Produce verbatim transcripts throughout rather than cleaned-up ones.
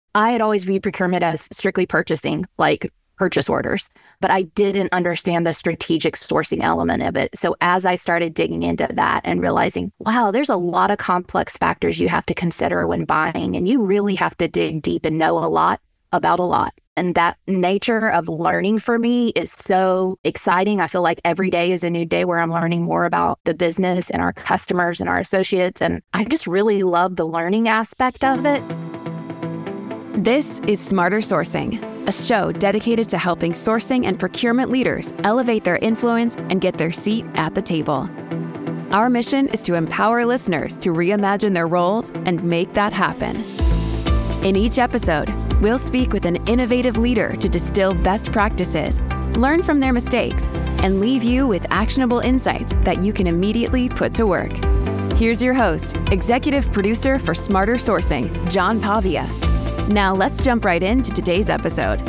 I had always viewed procurement as strictly purchasing, like purchase orders, but I didn't understand the strategic sourcing element of it. So as I started digging into that and realizing, wow, there's a lot of complex factors you have to consider when buying, and you really have to dig deep and know a lot about a lot. And that nature of learning for me is so exciting. I feel like every day is a new day where I'm learning more about the business and our customers and our associates. And I just really love the learning aspect of it. This is Smarter Sourcing, a show dedicated to helping sourcing and procurement leaders elevate their influence and get their seat at the table. Our mission is to empower listeners to reimagine their roles and make that happen. In each episode, we'll speak with an innovative leader to distill best practices, learn from their mistakes, and leave you with actionable insights that you can immediately put to work. Here's your host, executive producer for Smarter Sourcing, John Pavia. Now let's jump right into today's episode.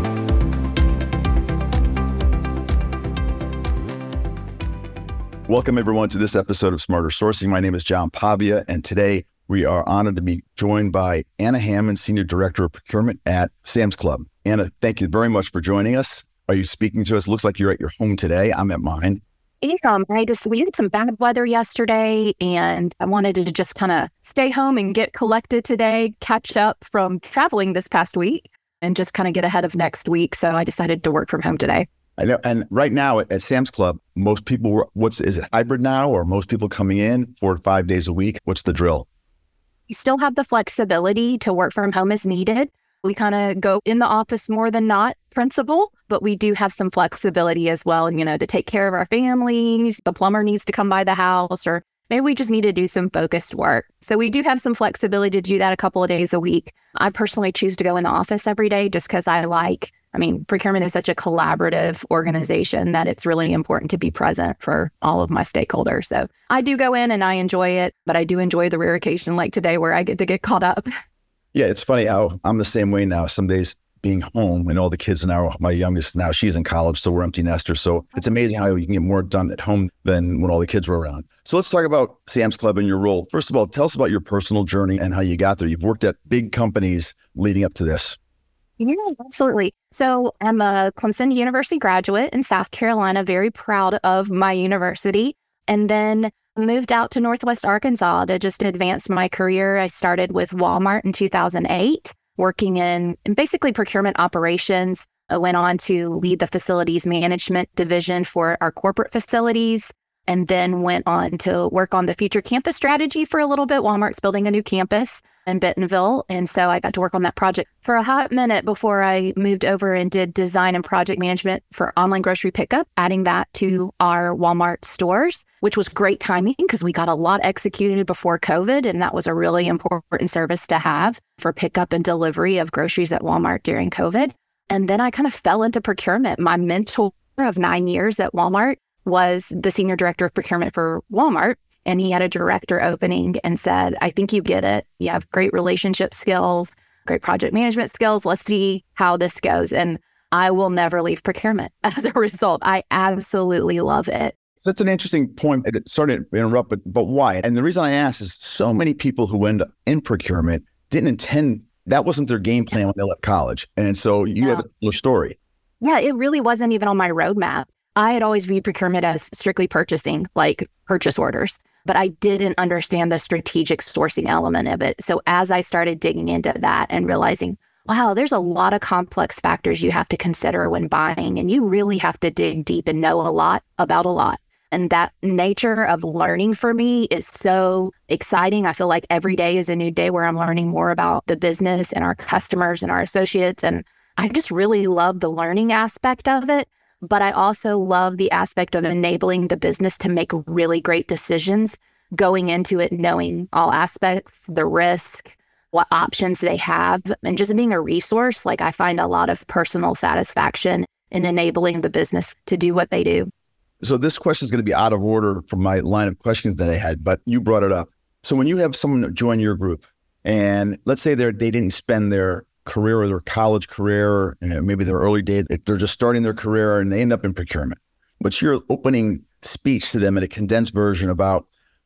Welcome everyone to this episode of Smarter Sourcing. My name is John Pavia, and today we are honored to be joined by Anna Hammond, Senior Director of Procurement at Sam's Club. Anna, thank you very much for joining us. Are you speaking to us? Looks like you're at your home today. I'm at mine. Um, I just, we had some bad weather yesterday, and I wanted to just kind of stay home and get collected today, catch up from traveling this past week, and just kind of get ahead of next week. So I decided to work from home today. I know, and right now at, at Sam's Club, most people, what's is it hybrid now, or most people coming in four to five days a week? What's the drill? You still have the flexibility to work from home as needed. We kind of go in the office more than not principle, but we do have some flexibility as well, you know, to take care of our families. The plumber needs to come by the house, or maybe we just need to do some focused work. So we do have some flexibility to do that a couple of days a week. I personally choose to go in the office every day just because I like, I mean, procurement is such a collaborative organization that it's really important to be present for all of my stakeholders. So I do go in and I enjoy it, but I do enjoy the rare occasion like today where I get to get caught up. Yeah, it's funny how I'm the same way now. Some days being home and all the kids are now, my youngest now, she's in college, so we're empty nesters. So it's amazing how you can get more done at home than when all the kids were around. So let's talk about Sam's Club and your role. First of all, tell us about your personal journey and how you got there. You've worked at big companies leading up to this. Yeah, absolutely. So I'm a Clemson University graduate in South Carolina, very proud of my university, and then moved out to Northwest Arkansas to just advance my career. I started with Walmart in two thousand eight, working in, in basically procurement operations. I went on to lead the facilities management division for our corporate facilities, and then went on to work on the future campus strategy for a little bit. Walmart's building a new campus in Bentonville. And so I got to work on that project for a hot minute before I moved over and did design and project management for online grocery pickup, adding that to our Walmart stores, which was great timing because we got a lot executed before COVID. And that was a really important service to have for pickup and delivery of groceries at Walmart during COVID. And then I kind of fell into procurement. My mentor of nine years at Walmart was the senior director of procurement for Walmart. And he had a director opening and said, I think you get it. You have great relationship skills, great project management skills. Let's see how this goes. And I will never leave procurement as a result. I absolutely love it. That's an interesting point. Sorry to interrupt, but, but why? And the reason I ask is so many people who end up in procurement didn't intend, that wasn't their game plan when they left college. And so you Yeah. have a similar story. Yeah, it really wasn't even on my roadmap. I had always viewed procurement as strictly purchasing, like purchase orders, but I didn't understand the strategic sourcing element of it. So as I started digging into that and realizing, wow, there's a lot of complex factors you have to consider when buying, and you really have to dig deep and know a lot about a lot. And that nature of learning for me is so exciting. I feel like every day is a new day where I'm learning more about the business and our customers and our associates. And I just really love the learning aspect of it. But I also love the aspect of enabling the business to make really great decisions, going into it, knowing all aspects, the risk, what options they have, and just being a resource. Like I find a lot of personal satisfaction in enabling the business to do what they do. So this question is going to be out of order from my line of questions that I had, but you brought it up. So when you have someone join your group, and let's say they're, they didn't spend their career or their college career, you know, maybe their early days, they're just starting their career and they end up in procurement. But you're opening speech to them in a condensed version about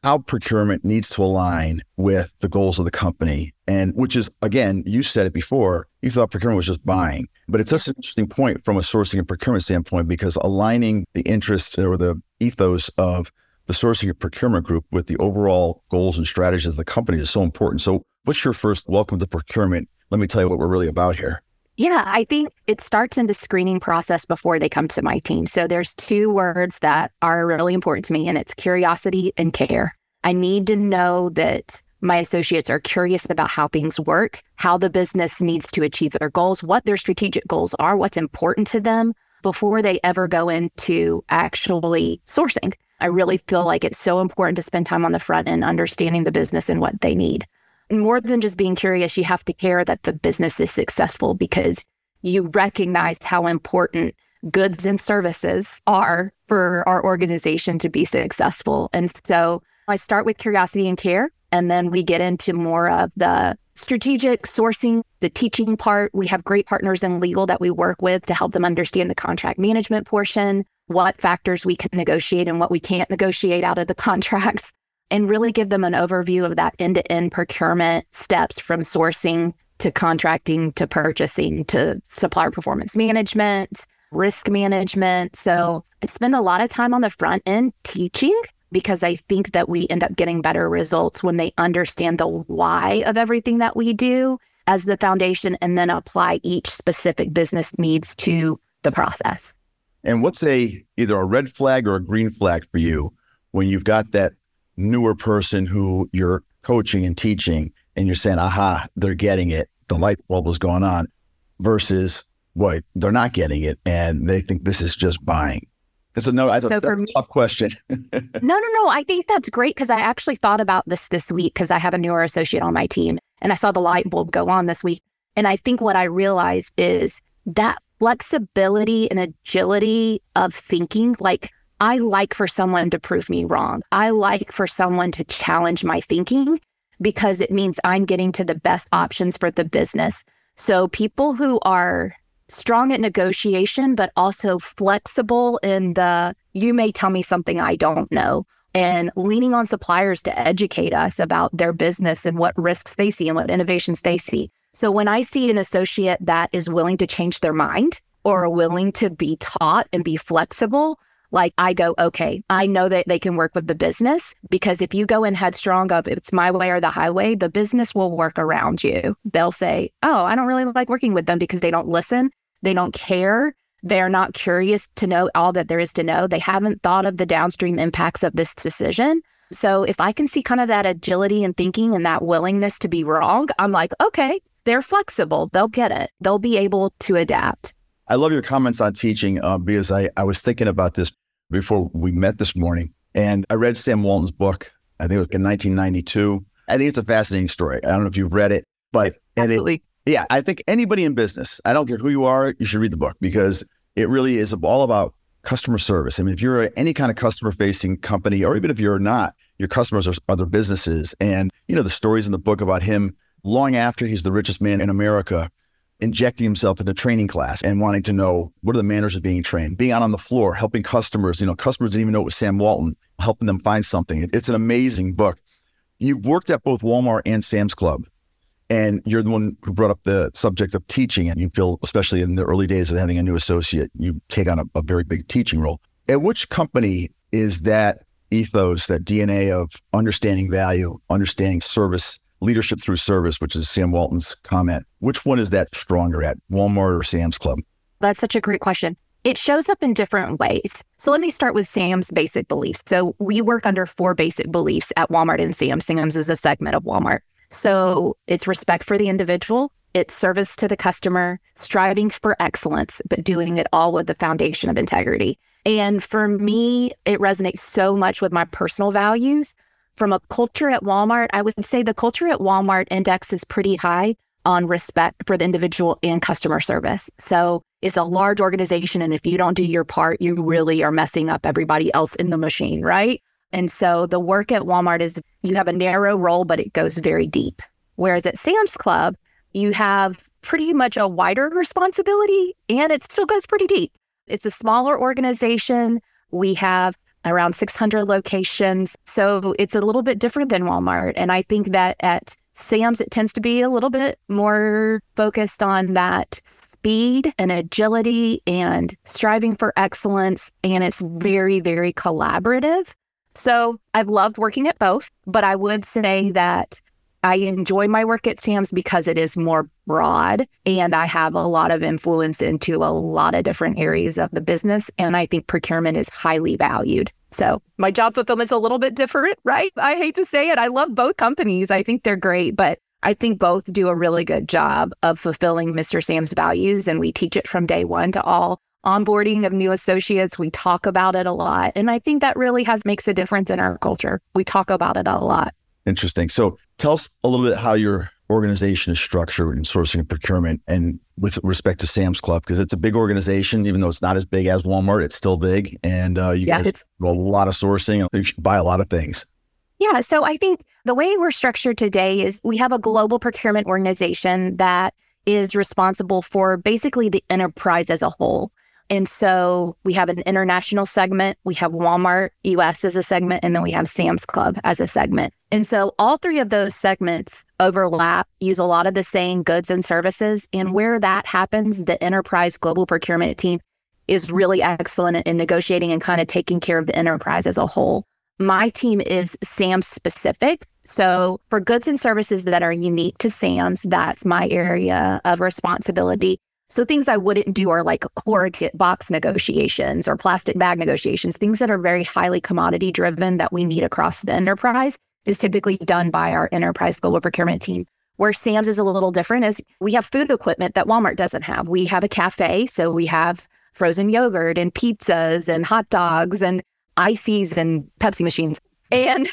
how procurement needs to align with the goals of the company. And which is, again, you said it before, you thought procurement was just buying. But it's such an interesting point from a sourcing and procurement standpoint, because aligning the interests or the ethos of the sourcing and procurement group with the overall goals and strategies of the company is so important. So what's your first welcome to procurement? Let me tell you what we're really about here. Yeah, I think it starts in the screening process before they come to my team. So there's two words that are really important to me, and it's curiosity and care. I need to know that my associates are curious about how things work, how the business needs to achieve their goals, what their strategic goals are, what's important to them before they ever go into actually sourcing. I really feel like it's so important to spend time on the front end understanding the business and what they need. More than just being curious, you have to care that the business is successful, because you recognize how important goods and services are for our organization to be successful. And so I start with curiosity and care, and then we get into more of the strategic sourcing, the teaching part. We have great partners in legal that we work with to help them understand the contract management portion, what factors we can negotiate and what we can't negotiate out of the contracts, and really give them an overview of that end-to-end procurement steps from sourcing to contracting to purchasing to supplier performance management, risk management. So I spend a lot of time on the front end teaching, because I think that we end up getting better results when they understand the why of everything that we do as the foundation, and then apply each specific business needs to the process. And what's a either a red flag or a green flag for you when you've got that newer person who you're coaching and teaching and you're saying, aha, they're getting it, the light bulb is going on, versus what, they're not getting it and they think this is just buying? It's a no. I so for a me, tough question. no, no, no. I think that's great, because I actually thought about this this week, because I have a newer associate on my team and I saw the light bulb go on this week. And I think what I realized is that flexibility and agility of thinking, like I like for someone to prove me wrong. I like for someone to challenge my thinking, because it means I'm getting to the best options for the business. So people who are strong at negotiation, but also flexible in the, you may tell me something I don't know, and leaning on suppliers to educate us about their business and what risks they see and what innovations they see. So when I see an associate that is willing to change their mind or willing to be taught and be flexible, like I go, okay, I know that they can work with the business, because if you go in headstrong of it's my way or the highway, the business will work around you. They'll say, oh, I don't really like working with them because they don't listen. They don't care. They're not curious to know all that there is to know. They haven't thought of the downstream impacts of this decision. So if I can see kind of that agility and thinking and that willingness to be wrong, I'm like, okay, they're flexible. They'll get it. They'll be able to adapt. I love your comments on teaching uh, because I, I was thinking about this before we met this morning. And I read Sam Walton's book. I think it was in nineteen ninety-two. I think it's a fascinating story. I don't know if you've read it, but absolutely. It, yeah, I think anybody in business, I don't care who you are, you should read the book, because it really is all about customer service. I mean, if you're any kind of customer facing company, or even if you're not, your customers are other businesses. And, you know, the stories in the book about him long after he's the richest man in America, injecting himself into training class and wanting to know what are the manners of being trained, being out on the floor, helping customers. You know, customers didn't even know it was Sam Walton, helping them find something. It's an amazing book. You've worked at both Walmart and Sam's Club, and you're the one who brought up the subject of teaching. And you feel, especially in the early days of having a new associate, you take on a, a very big teaching role. At which company is that ethos, that D N A of understanding value, understanding service, leadership through service, which is Sam Walton's comment, which one is that stronger at, Walmart or Sam's Club? That's such a great question. It shows up in different ways. So let me start with Sam's basic beliefs. So we work under four basic beliefs at Walmart and Sam's. Sam's is a segment of Walmart. So it's respect for the individual, it's service to the customer, striving for excellence, but doing it all with the foundation of integrity. And for me, it resonates so much with my personal values. From a culture at Walmart, I would say the culture at Walmart indexes pretty high on respect for the individual and customer service. So it's a large organization, and if you don't do your part, you really are messing up everybody else in the machine, right? And so the work at Walmart is you have a narrow role, but it goes very deep. Whereas at Sam's Club, you have pretty much a wider responsibility, and it still goes pretty deep. It's a smaller organization. We have around six hundred locations. So it's a little bit different than Walmart. And I think that at Sam's, it tends to be a little bit more focused on that speed and agility and striving for excellence. And it's very, very collaborative. So I've loved working at both, but I would say that I enjoy my work at Sam's because it is more broad and I have a lot of influence into a lot of different areas of the business. And I think procurement is highly valued. So my job fulfillment's a little bit different, right? I hate to say it. I love both companies. I think they're great, but I think both do a really good job of fulfilling Mister Sam's values. And we teach it from day one to all onboarding of new associates. We talk about it a lot. And I think that really has makes a difference in our culture. We talk about it a lot. Interesting. So tell us a little bit how your organization is structured in sourcing and procurement and with respect to Sam's Club, because it's a big organization, even though it's not as big as Walmart, it's still big. And uh, you yeah, guys do a lot of sourcing. You should buy a lot of things. Yeah. So I think the way we're structured today is we have a global procurement organization that is responsible for basically the enterprise as a whole. And so we have an international segment, we have Walmart U S as a segment, and then we have Sam's Club as a segment. And so all three of those segments overlap, use a lot of the same goods and services. And where that happens, the enterprise global procurement team is really excellent in negotiating and kind of taking care of the enterprise as a whole. My team is Sam's specific. So for goods and services that are unique to Sam's, that's my area of responsibility. So things I wouldn't do are like corrugate box negotiations or plastic bag negotiations, things that are very highly commodity driven that we need across the enterprise is typically done by our enterprise global procurement team. Where Sam's is a little different is we have food equipment that Walmart doesn't have. We have a cafe, so we have frozen yogurt and pizzas and hot dogs and ices and Pepsi machines. And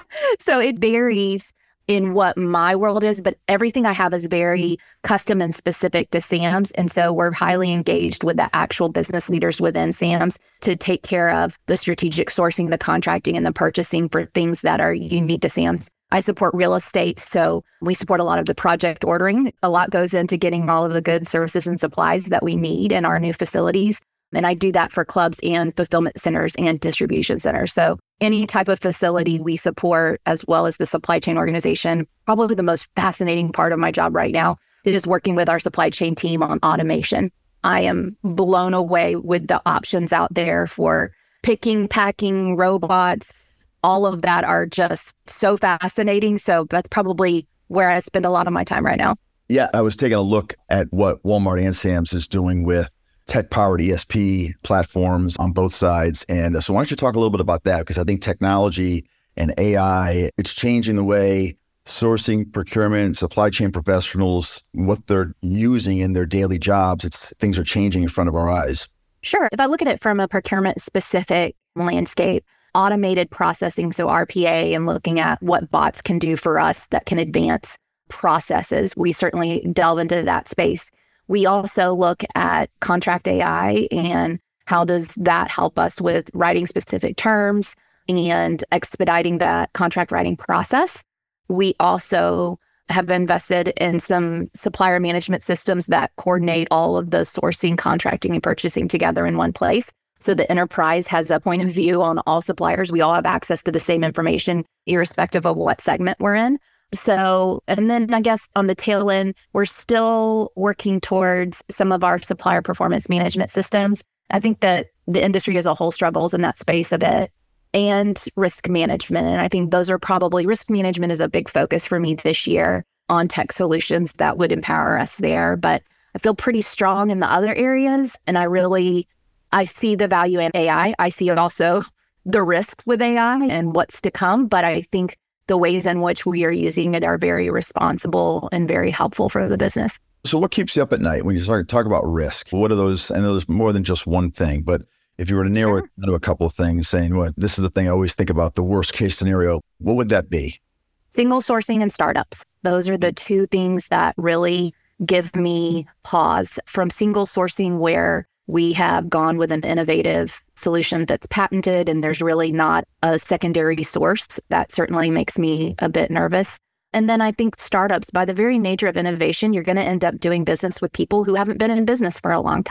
so it varies in what my world is, but everything I have is very custom and specific to Sam's. And so we're highly engaged with the actual business leaders within Sam's to take care of the strategic sourcing, the contracting, and the purchasing for things that are unique to Sam's. I support real estate, so we support a lot of the project ordering. A lot goes into getting all of the goods, services, and supplies that we need in our new facilities. And I do that for clubs and fulfillment centers and distribution centers. So any type of facility we support, as well as the supply chain organization. Probably the most fascinating part of my job right now is working with our supply chain team on automation. I am blown away with the options out there for picking, packing, robots. All of that are just so fascinating. So that's probably where I spend a lot of my time right now. Yeah, I was taking a look at what Walmart and Sam's is doing with tech-powered E S P platforms on both sides. And uh, so why don't you talk a little bit about that? Because I think technology and A I, it's changing the way sourcing, procurement, supply chain professionals, what they're using in their daily jobs. It's things are changing in front of our eyes. Sure. If I look at it from a procurement-specific landscape, automated processing, so R P A, and looking at what bots can do for us that can advance processes, we certainly delve into that space. We also look at contract A I and how does that help us with writing specific terms and expediting that contract writing process. We also have invested in some supplier management systems that coordinate all of the sourcing, contracting, and purchasing together in one place. So the enterprise has a point of view on all suppliers. We all have access to the same information, irrespective of what segment we're in. So, and then I guess on the tail end, we're still working towards some of our supplier performance management systems. I think that the industry as a whole struggles in that space a bit, and risk management. And I think those are probably, risk management is a big focus for me this year on tech solutions that would empower us there. But I feel pretty strong in the other areas. And I really, I see the value in A I. I see also the risks with A I and what's to come. But I think the ways in which we are using it are very responsible and very helpful for the business. So what keeps you up at night when you start to talk about risk? What are those? I know there's more than just one thing, but if you were to narrow it down to a couple of things, saying, well, this is the thing I always think about, the worst case scenario, what would that be? Single sourcing and startups. Those are the two things that really give me pause. From single sourcing, where we have gone with an innovative solution that's patented and there's really not a secondary source, that certainly makes me a bit nervous. And then I think startups, by the very nature of innovation, you're going to end up doing business with people who haven't been in business for a long time.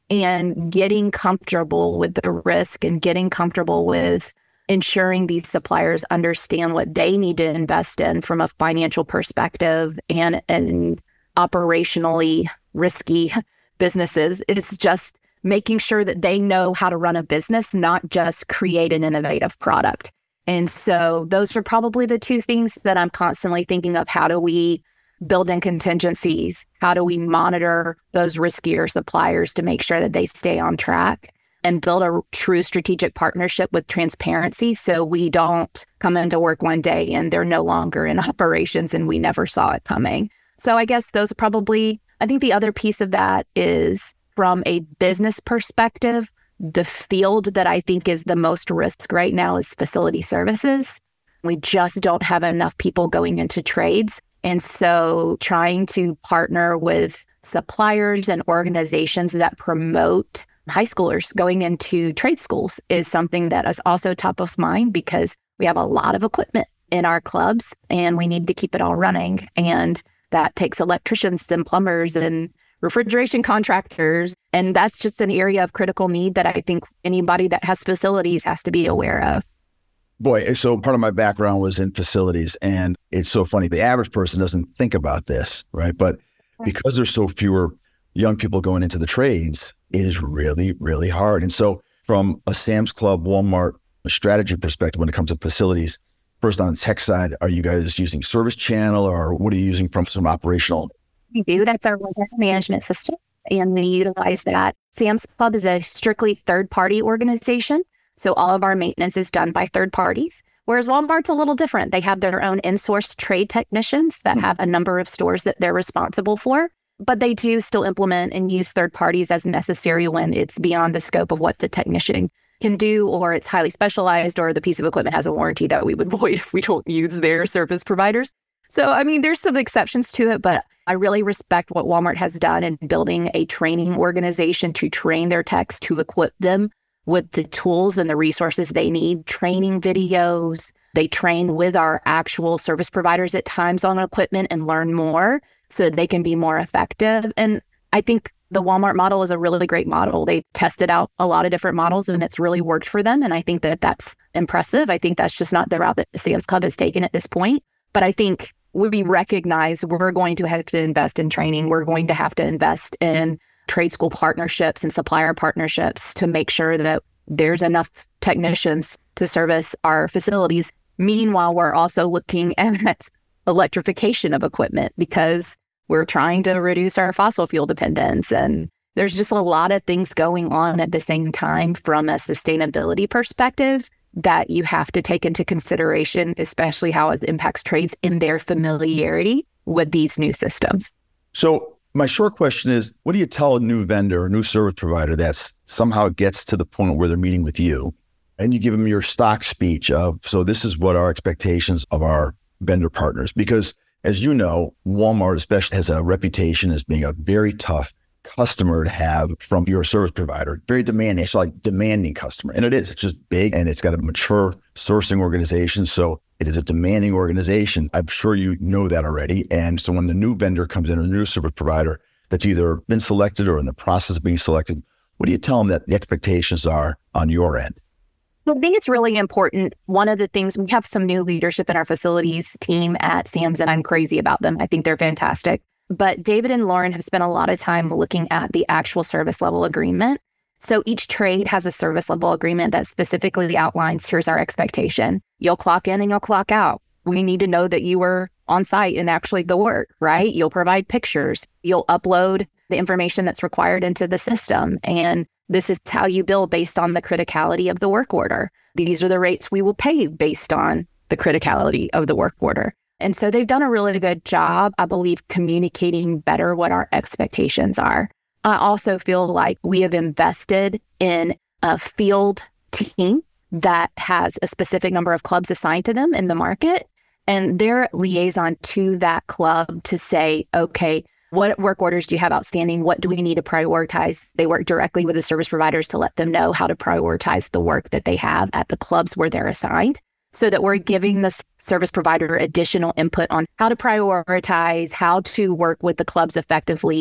and getting comfortable with the risk and getting comfortable with ensuring these suppliers understand what they need to invest in from a financial perspective and, and operationally risky businesses. It's just making sure that they know how to run a business, not just create an innovative product. And so those are probably the two things that I'm constantly thinking of. How do we build in contingencies? How do we monitor those riskier suppliers to make sure that they stay on track and build a true strategic partnership with transparency so we don't come into work one day and they're no longer in operations and we never saw it coming? So I guess those are probably, I think the other piece of that is from a business perspective, the field that I think is the most risk right now is facility services. We just don't have enough people going into trades. And so trying to partner with suppliers and organizations that promote high schoolers going into trade schools is something that is also top of mind, because we have a lot of equipment in our clubs and we need to keep it all running. And that takes electricians and plumbers and refrigeration contractors. And that's just an area of critical need that I think anybody that has facilities has to be aware of. Boy, so part of my background was in facilities, and it's so funny. The average person doesn't think about this, right? But because there's so fewer young people going into the trades, it is really, really hard. And so from a Sam's Club, Walmart strategy perspective, when it comes to facilities, first on the tech side, are you guys using ServiceChannel, or what are you using from some operational? We do. That's our warehouse management system, and we utilize that. Sam's Club is a strictly third-party organization. So all of our maintenance is done by third parties, whereas Walmart's a little different. They have their own in-source trade technicians that have a number of stores that they're responsible for, but they do still implement and use third parties as necessary when it's beyond the scope of what the technician can do, or it's highly specialized, or the piece of equipment has a warranty that we would void if we don't use their service providers. So, I mean, there's some exceptions to it, but I really respect what Walmart has done in building a training organization to train their techs, to equip them with the tools and the resources they need, training videos. They train with our actual service providers at times on equipment and learn more so that they can be more effective. And I think the Walmart model is a really great model. They've tested out a lot of different models and it's really worked for them. And I think that that's impressive. I think that's just not the route that Sam's Club has taken at this point. But I think we recognize we're going to have to invest in training. We're going to have to invest in trade school partnerships and supplier partnerships to make sure that there's enough technicians to service our facilities. Meanwhile, we're also looking at electrification of equipment because we're trying to reduce our fossil fuel dependence. And there's just a lot of things going on at the same time from a sustainability perspective that you have to take into consideration, especially how it impacts trades in their familiarity with these new systems. So my short question is, what do you tell a new vendor, a new service provider that's somehow gets to the point where they're meeting with you and you give them your stock speech of, so this is what our expectations of our vendor partners, because as you know, Walmart especially has a reputation as being a very tough customer to have from your service provider, very demanding. It's like demanding customer. And it is, it's just big and it's got a mature sourcing organization. So it is a demanding organization. I'm sure you know that already. And so when the new vendor comes in, or a new service provider that's either been selected or in the process of being selected, what do you tell them that the expectations are on your end? I think it's really important. One of the things, we have some new leadership in our facilities team at Sam's, and I'm crazy about them. I think they're fantastic. But David and Lauren have spent a lot of time looking at the actual service level agreement. So each trade has a service level agreement that specifically outlines, here's our expectation. You'll clock in and you'll clock out. We need to know that you were on site and actually the work, right? You'll provide pictures. You'll upload the information that's required into the system. And this is how you bill based on the criticality of the work order. These are the rates we will pay based on the criticality of the work order. And so they've done a really good job, I believe, communicating better what our expectations are. I also feel like we have invested in a field team that has a specific number of clubs assigned to them in the market, and their liaison to that club to say, okay, what work orders do you have outstanding? What do we need to prioritize? They work directly with the service providers to let them know how to prioritize the work that they have at the clubs where they're assigned, so that we're giving the service provider additional input on how to prioritize, how to work with the clubs effectively,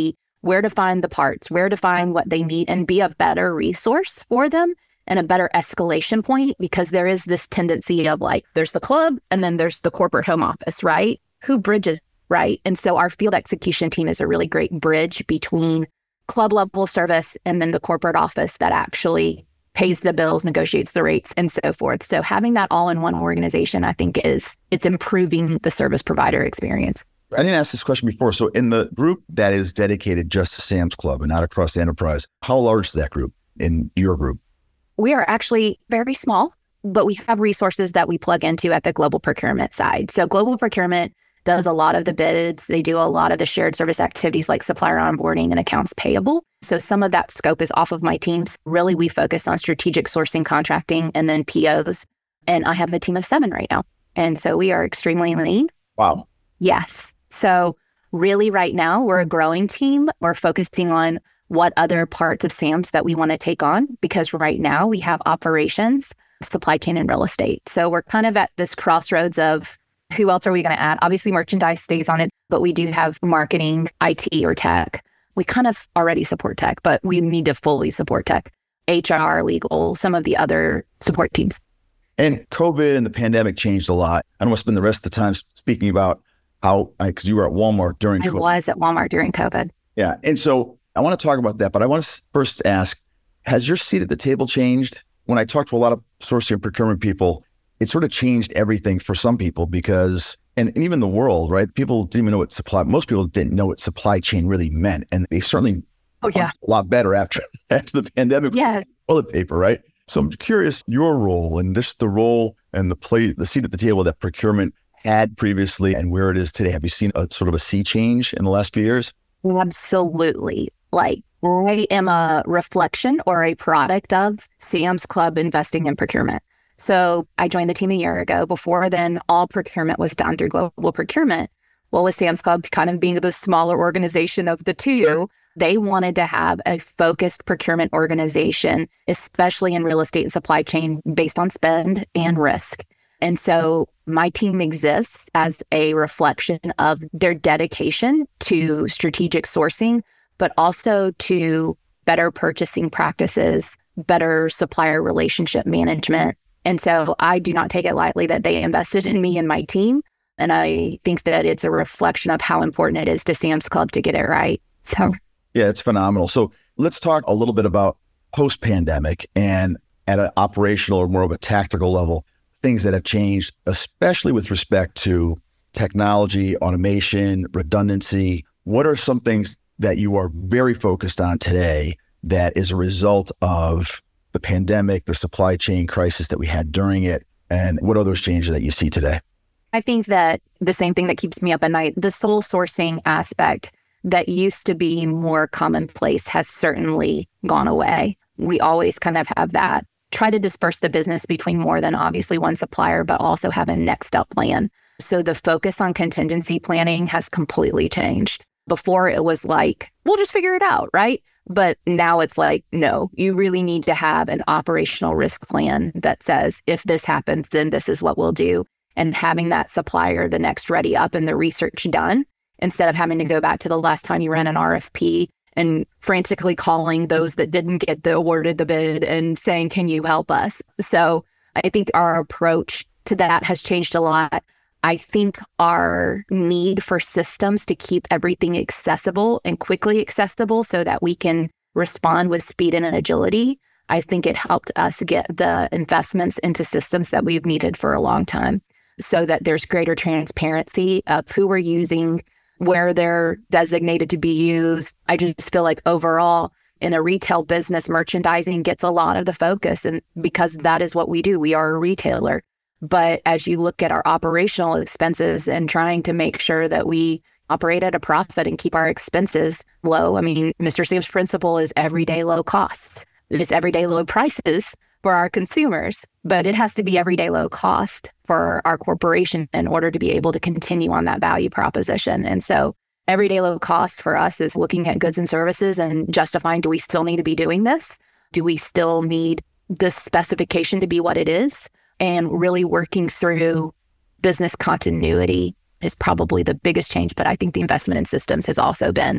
where to find the parts, where to find what they need, and be a better resource for them and a better escalation point, because there is this tendency of like, there's the club and then there's the corporate home office, right? Who bridges, right? And so our field execution team is a really great bridge between club level service and then the corporate office that actually pays the bills, negotiates the rates, and so forth. So having that all in one organization, I think is, it's improving the service provider experience. I didn't ask this question before. So in the group that is dedicated just to Sam's Club and not across the enterprise, how large is that group in your group? We are actually very small, but we have resources that we plug into at the global procurement side. So global procurement does a lot of the bids. They do a lot of the shared service activities like supplier onboarding and accounts payable. So some of that scope is off of my teams. Really, we focus on strategic sourcing, contracting, and then P Os. And I have a team of seven right now. And so we are extremely lean. Wow. Yes. So really right now, we're a growing team. We're focusing on what other parts of Sam's that we want to take on, because right now we have operations, supply chain, and real estate. So we're kind of at this crossroads of who else are we going to add? Obviously, merchandise stays on it, but we do have marketing, I T, or tech. We kind of already support tech, but we need to fully support tech, H R, legal, some of the other support teams. And COVID and the pandemic changed a lot. I don't want to spend the rest of the time speaking about how, because you were at Walmart during I COVID. was at Walmart during COVID. Yeah. And so I want to talk about that, but I want to first ask, has your seat at the table changed? When I talked to a lot of sourcing and procurement people, it sort of changed everything for some people because, and, and even the world, right? People didn't even know what supply, most people didn't know what supply chain really meant. And they certainly oh, yeah. a lot better after, after the pandemic. Yes. Toilet paper, right? So I'm curious, your role and just the role and the play, the seat at the table that procurement had previously and where it is today. Have you seen a sort of a sea change in the last few years? Absolutely. Like I am a reflection or a product of Sam's Club investing in procurement. So I joined the team a year ago. Before then, all procurement was done through global procurement. Well, with Sam's Club kind of being the smaller organization of the two, they wanted to have a focused procurement organization, especially in real estate and supply chain based on spend and risk. And so my team exists as a reflection of their dedication to strategic sourcing, but also to better purchasing practices, better supplier relationship management. And so I do not take it lightly that they invested in me and my team. And I think that it's a reflection of how important it is to Sam's Club to get it right. So, yeah, it's phenomenal. So let's talk a little bit about post-pandemic and at an operational or more of a tactical level, things that have changed, especially with respect to technology, automation, redundancy. What are some things that you are very focused on today that is a result of the pandemic, the supply chain crisis that we had during it, and what are those changes that you see today? I think that the same thing that keeps me up at night, the sole sourcing aspect that used to be more commonplace has certainly gone away. We always kind of have that. Try to disperse the business between more than obviously one supplier, but also have a next up plan. So the focus on contingency planning has completely changed. Before it was like, we'll just figure it out, right? But now it's like, no, you really need to have an operational risk plan that says, if this happens, then this is what we'll do. And having that supplier the next ready up and the research done, instead of having to go back to the last time you ran an R F P and frantically calling those that didn't get the awarded the bid and saying, can you help us? So I think our approach to that has changed a lot. I think our need for systems to keep everything accessible and quickly accessible so that we can respond with speed and agility, I think it helped us get the investments into systems that we've needed for a long time so that there's greater transparency of who we're using, where they're designated to be used. I just feel like overall in a retail business, merchandising gets a lot of the focus, and because that is what we do. We are a retailer. But as you look at our operational expenses and trying to make sure that we operate at a profit and keep our expenses low, I mean, Mister Sam's principle is everyday low costs. It's everyday low prices for our consumers, but it has to be everyday low cost for our corporation in order to be able to continue on that value proposition. And so everyday low cost for us is looking at goods and services and justifying, do we still need to be doing this? Do we still need this specification to be what it is? And really working through business continuity is probably the biggest change. But I think the investment in systems has also been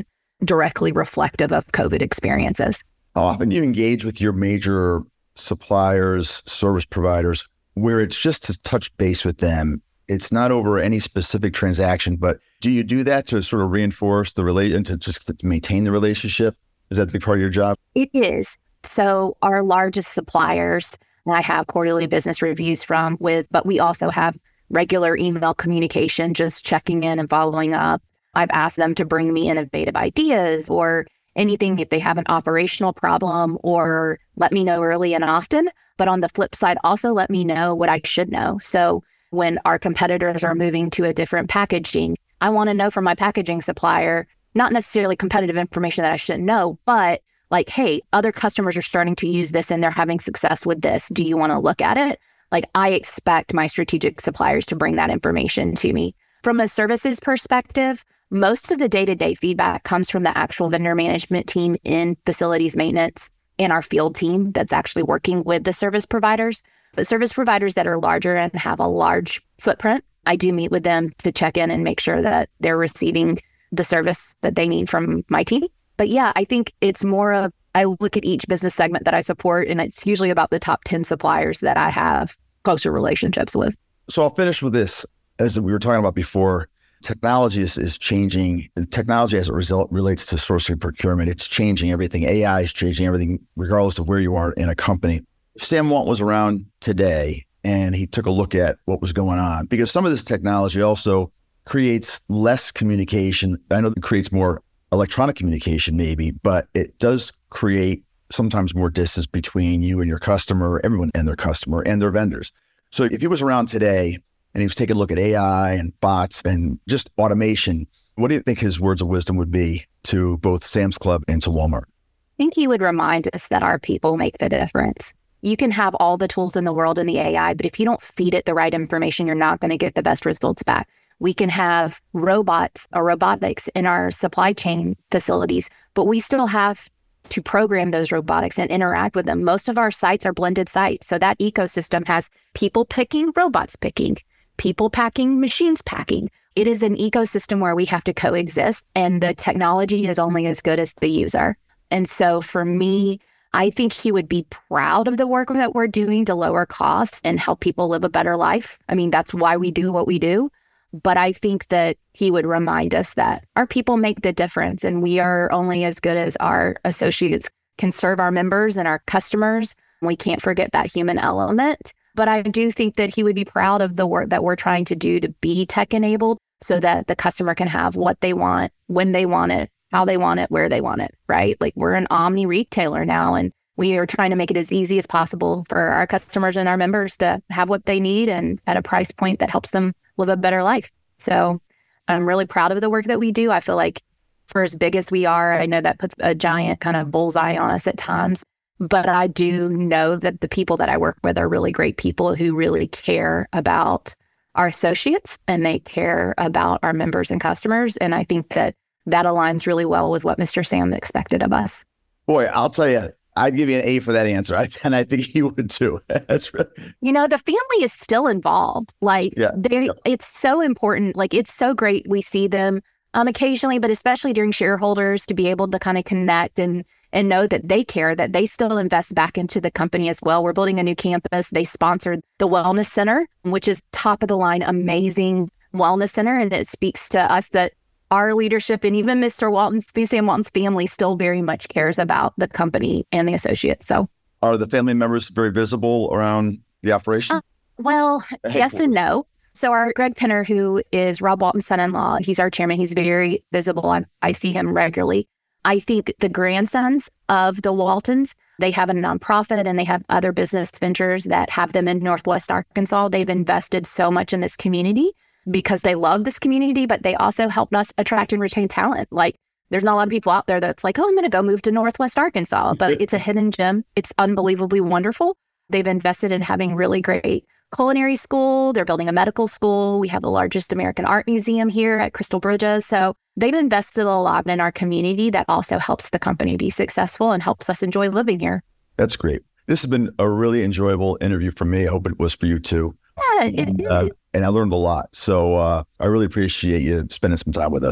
directly reflective of COVID experiences. How often do you engage with your major suppliers, service providers, where it's just to touch base with them? It's not over any specific transaction, but do you do that to sort of reinforce the relation, and to just to maintain the relationship? Is that a big part of your job? It is. So our largest suppliers, I have quarterly business reviews from with, but we also have regular email communication, just checking in and following up. I've asked them to bring me innovative ideas or anything if they have an operational problem, or let me know early and often. But on the flip side, also let me know what I should know. So when our competitors are moving to a different packaging, I want to know from my packaging supplier, not necessarily competitive information that I shouldn't know, but like, hey, other customers are starting to use this and they're having success with this. Do you want to look at it? Like, I expect my strategic suppliers to bring that information to me. From a services perspective, most of the day-to-day feedback comes from the actual vendor management team in facilities maintenance and our field team that's actually working with the service providers. But service providers that are larger and have a large footprint, I do meet with them to check in and make sure that they're receiving the service that they need from my team. But yeah, I think it's more of, I look at each business segment that I support, and it's usually about the top ten suppliers that I have closer relationships with. So I'll finish with this. As we were talking about before, technology is, is changing. Technology as a result relates to sourcing procurement. It's changing everything. A I is changing everything, regardless of where you are in a company. If Sam Walton was around today and he took a look at what was going on, because some of this technology also creates less communication. I know it creates more electronic communication maybe, but it does create sometimes more distance between you and your customer, everyone and their customer and their vendors. So if he was around today and he was taking a look at A I and bots and just automation, what do you think his words of wisdom would be to both Sam's Club and to Walmart? I think he would remind us that our people make the difference. You can have all the tools in the world in the A I, but if you don't feed it the right information, you're not going to get the best results back. We can have robots or robotics in our supply chain facilities, but we still have to program those robotics and interact with them. Most of our sites are blended sites. So that ecosystem has people picking, robots picking, people packing, machines packing. It is an ecosystem where we have to coexist, and the technology is only as good as the user. And so for me, I think he would be proud of the work that we're doing to lower costs and help people live a better life. I mean, that's why we do what we do. But I think that he would remind us that our people make the difference, and we are only as good as our associates can serve our members and our customers. We can't forget that human element. But I do think that he would be proud of the work that we're trying to do to be tech-enabled so that the customer can have what they want, when they want it, how they want it, where they want it, right? Like, we're an omni retailer now, and we are trying to make it as easy as possible for our customers and our members to have what they need and at a price point that helps them live a better life. So I'm really proud of the work that we do. I feel like for as big as we are, I know that puts a giant kind of bullseye on us at times, but I do know that the people that I work with are really great people who really care about our associates and they care about our members and customers. And I think that that aligns really well with what Mister Sam expected of us. Boy, I'll tell you, I'd give you an A for that answer. I, and I think he would too. That's right. You know, the family is still involved. Like, yeah. they, yeah. It's so important. Like, it's so great. We see them um, occasionally, but especially during shareholders, to be able to kind of connect and and know that they care, that they still invest back into the company as well. We're building a new campus. They sponsored the Wellness Center, which is top of the line, amazing wellness center. And it speaks to us that our leadership and even Mister Walton's, Sam Walton's family still very much cares about the company and the associates. So, are the family members very visible around the operation? Uh, well, yes and no. So our Greg Penner, who is Rob Walton's son-in-law, he's our chairman. He's very visible. I, I see him regularly. I think the grandsons of the Waltons, they have a nonprofit and they have other business ventures that have them in Northwest Arkansas. They've invested so much in this community because they love this community, but they also helped us attract and retain talent. Like, there's not a lot of people out there that's like, oh, I'm going to go move to Northwest Arkansas, but it's a hidden gem. It's unbelievably wonderful. They've invested in having really great culinary school. They're building a medical school. We have the largest American art museum here at Crystal Bridges. So they've invested a lot in our community that also helps the company be successful and helps us enjoy living here. That's great. This has been a really enjoyable interview for me. I hope it was for you too. Yeah, it and, is. Uh, and I learned a lot. So uh, I really appreciate you spending some time with us.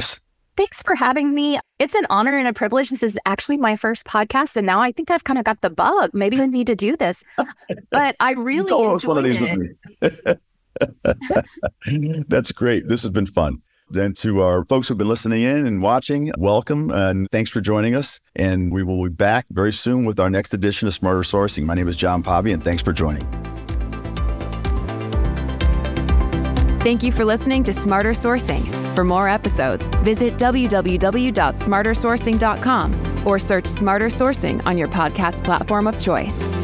Thanks for having me. It's an honor and a privilege. This is actually my first podcast, and now I think I've kind of got the bug. Maybe I need to do this. But I really enjoyed it. That's great. This has been fun. And to our folks who've been listening in and watching, welcome and thanks for joining us. And we will be back very soon with our next edition of Smarter Sourcing. My name is John Pavia, and thanks for joining. Thank you for listening to Smarter Sourcing. For more episodes, visit w w w dot smarter sourcing dot com or search Smarter Sourcing on your podcast platform of choice.